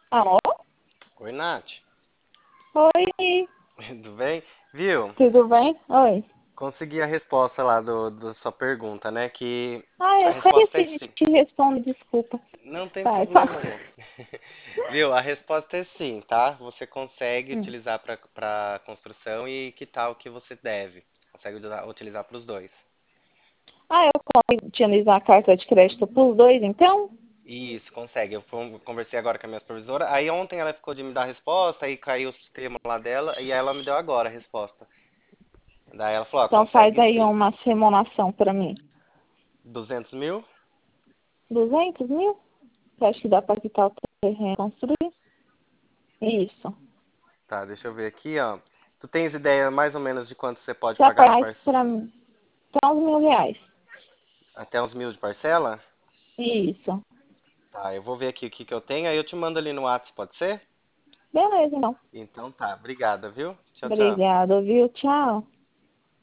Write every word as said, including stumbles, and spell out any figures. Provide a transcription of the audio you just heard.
Alô? Oi, Nath. Oi, Tudo bem? Viu? tudo bem? Oi. Consegui a resposta lá do, do sua pergunta, né? Que Ah, a eu só resposta é esqueci de sim. te responder, desculpa. Não tem Vai, fala. problema não. Viu? A resposta é sim, tá? Você consegue Hum. utilizar para para construção e quitar o que você deve. Consegue utilizar utilizar para os dois. Ah, eu posso utilizar a carta de crédito para os dois, então? Isso, consegue. Eu con- conversei agora com a minha supervisora. Aí ontem ela ficou de me dar a resposta, aí caiu o sistema lá dela, e aí ela me deu agora a resposta. Daí ela falou, ó, Então faz consegue aí sim. uma simulação para mim. Duzentos mil? Duzentos mil? Você acha que dá para quitar o terreno e construir? Isso. Tá, deixa eu ver aqui, ó. Tu tens ideia mais ou menos de quanto você pode Já pagar na faz parcela? para mim. Então, uns mil reais. Até uns mil de parcela? Isso. Tá, eu vou ver aqui o que que eu tenho, aí eu te mando ali no Whats, pode ser? Beleza, então. Então tá, obrigada, viu? Tchau, tchau. Obrigada, viu? Tchau.